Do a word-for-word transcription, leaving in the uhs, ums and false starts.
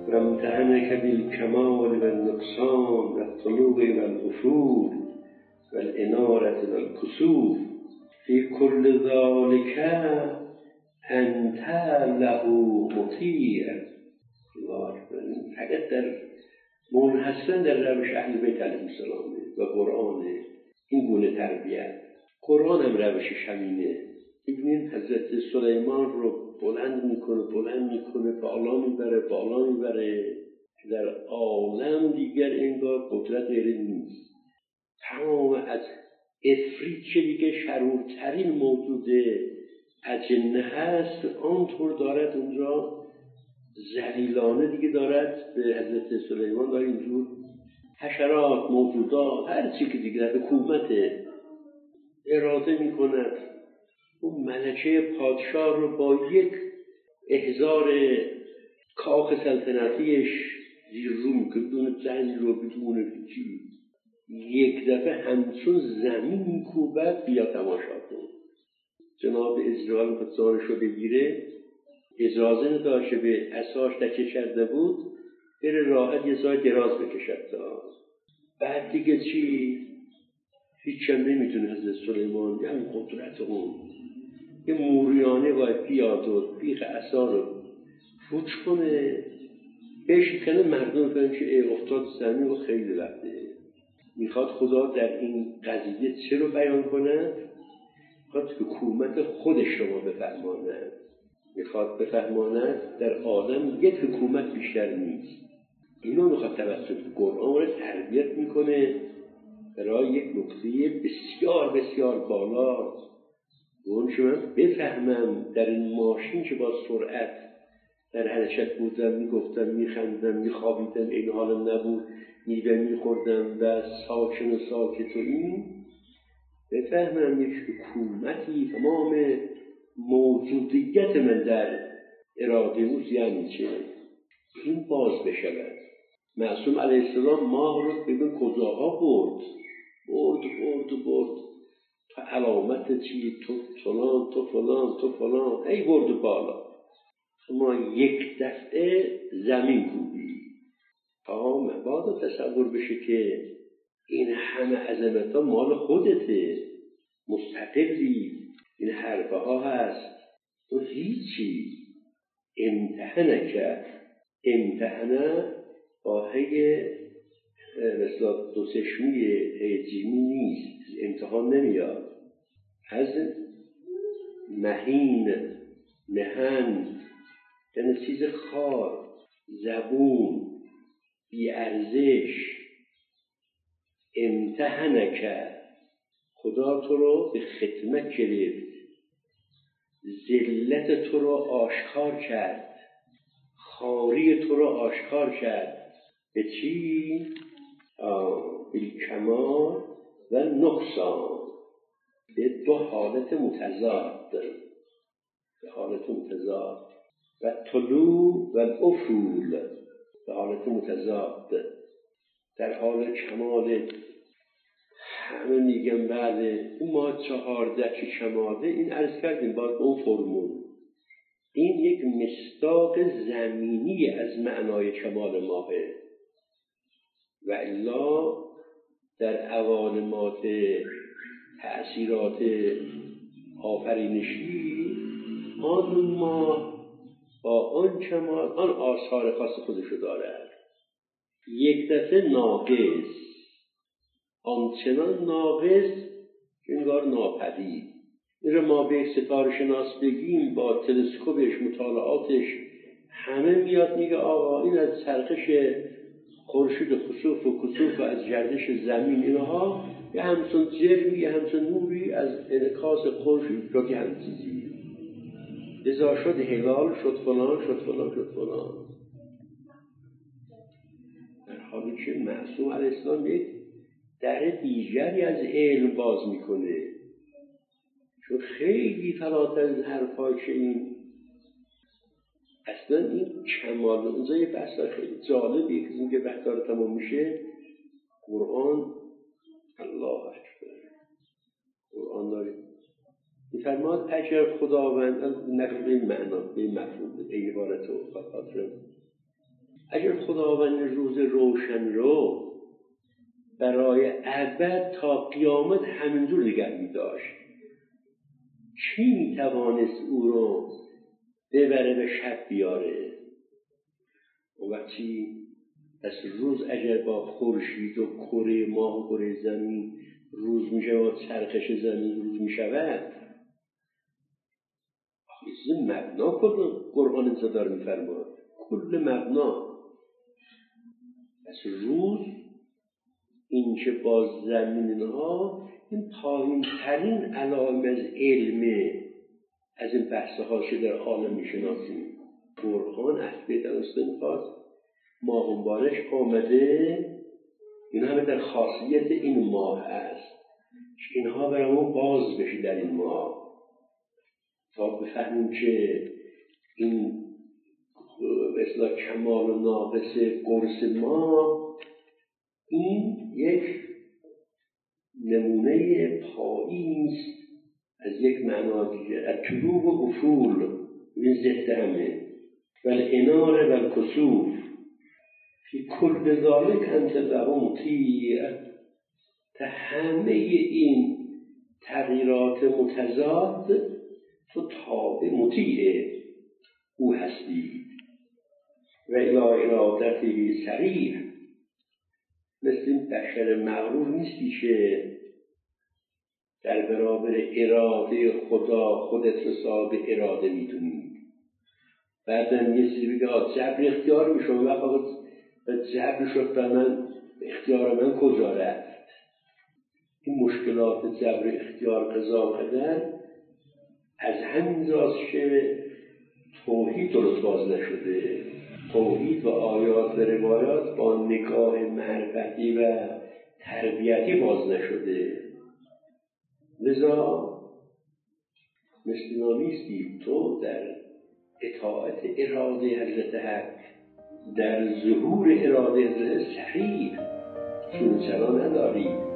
و امتحنک بالکمال و النقصان و الطلوع و الافول و الانارة و الکسوف فی کل ذلک انت له مطیع. فقط در منحصرا در روش اهل بیت علیهم السلام و قرآن این گونه تربیت. قرآن هم روشش همینه. ببینید حضرت سلیمان رو بلند میکنه بلند میکنه بالا میبره بالا میبره که در عالم دیگر انگار قدرت غیر نیست. تمام از افریت که دیگه شرورترین موجود اجنه هست آنطور دارد اونجا ذلیلانه دیگه دارد به حضرت سلیمان داره اینجور حشرات موجودات هر چی که دیگه در حکومت اراده میکند اون ملکه پادشاه رو با یک احضار کاخ سلطنتیش زیر رو میکنه بدون زنگ رو بدون چی یک دفعه همچون زمین میکوبد بیا تماشا کن. جناب ازرائیل بطانش رو بگیره اجازه نداشته به عصاش تکیه کرده بود بره راحت یه ساعت دراز بکشد تا بعد دیگه چی هیچ هم نمیتونه حضرت سلیمان یعنی قدرت اون یه موریانه باید بیاد و بیخ عصا رو فوت کنه بشکنه مردم فهم که افتاد زمین و خیلی وقته. میخواد خدا در این قضیه چه رو بیان کنه؟ میخواد حکومت خودش رو ما بفهماند. میخواد بفهماند در عالم یک حکومت بیشتر نیست. اینو میخواد توسط قرآن رو تربیت میکنه برای یک نقطه بسیار بسیار بالا. اون شما بفهمم در این ماشین که با سرعت در حرکت بودم میگفتم میخندم میخوابیدم این حالم نبود میوه میخوردم و ساکن و ساکت و این بفهمم یک حکومتی تمام موجودیت من در اراده اوست یعنی چه این باز بشود. معصوم علیه السلام ماه رو ببین کجاها برد برد برد برد تا علامت چی تو فلان تو فلان تو فلان ای برد بالا شما یک دفعه زمین کوبی تا مبادا تصور بشه که این همه عظمت ها مال خودته مستقلی این حرفه ها هست تو هیچی. امتحنه کرد امتحنه با هی مثلا دو سشمی هی جیمی نیست امتحان نمیاد. از مهین مهن یعنی چیز خار زبون بی ارزش. امتحنه کرد خدا تو رو به خدمت گرفت ذلت تو رو آشکار کرد خواری تو رو آشکار کرد به چی؟ بالکمال و نقصان به دو حالت متضاد به حالت متضاد و طلوع و افول به حالت متضاد. در حال کمال همه میگن بله اون ما چهارده که کماله این عرض کردیم باید اون فرمول این یک مصداق زمینی از معنای کمال ماهه و الا در عوالمات تأثیرات آفرینشی آن ماه با آن کمال آن آثار خاص خودشو دارد. یک دفعه ناقص آنچنان ناقص انگار ناپدید. این رو ما به ستاره شناس بگیم با تلسکوپش مطالعاتش همه میاد میگه آقا این از چرخش خورشید خسوف و کسوف و از گردش زمین اینها یه همچون جرمی یه همچون نوری از انعکاس خورشید شد یه هم چیزی لذا شد هلال شد فلان شد فلان شد فلان. در حالی که معصوم علیه السلام یک در دیگری از علم باز میکنه چون خیلی فراتر از حرفای که این اصلا این کمال اونجا یه بحثای خیلی جالبیه که این که بحث داره تمام میشه قرآن الله اکبر قرآن داره میفرماد اگر خداوند نقل به این معنا به این مفهوم به این عبارت و خاطر اگر خداوند روز روشن رو برای ابد تا قیامت همینجور نگه می داشت، کی می توانست او رو ببره به شب بیاره؟ و وقتی از روز اگر با خورشید و کره ماه و کره زمین روز می شود، چرخش زمین روز می شود، چیز مبنا قرآن زدار می فرماد، کل مبنا از روز این که با زمین ها این پایین ترین علائم از علمه، از این بحث ها که در عالم می شناسیم. قرآن اصلی درسته میخواست ماه مبارک آمده، این همه در خاصیت این ماه است که اینها برامون باز بشه در این ماه تا بفهمیم که این به اصطلاح کمال و ناقص قرص ما این یک نمونه پایین است از یک معنا دیگر، از طلوع و افول، این ضد همه والانار والکسوف فی کل ذالک انت له مطیع. تا همه این تغییرات متضاد تو تابع مطیع او هستی. و الی ارادته سریع، مثل این بشر مغرور نیستی که در برابر اراده خدا خودت رو صاحب اراده میدونی، بعدم یه چیزی بگه جبر اختیار میشه و وقت جبر شد به من، اختیار من کجا رفت؟ این مشکلات جبر اختیار قضا قدر از همین جاست که توحید درست باز نشده. توحید و آیات و روایات با نگاه معرفتی و تربیتی باز نشده. لذا مثل نامیستی تو در اطاعت اراده حضرت حق، در ظهور اراده حضرت سریع چون چرا نداری.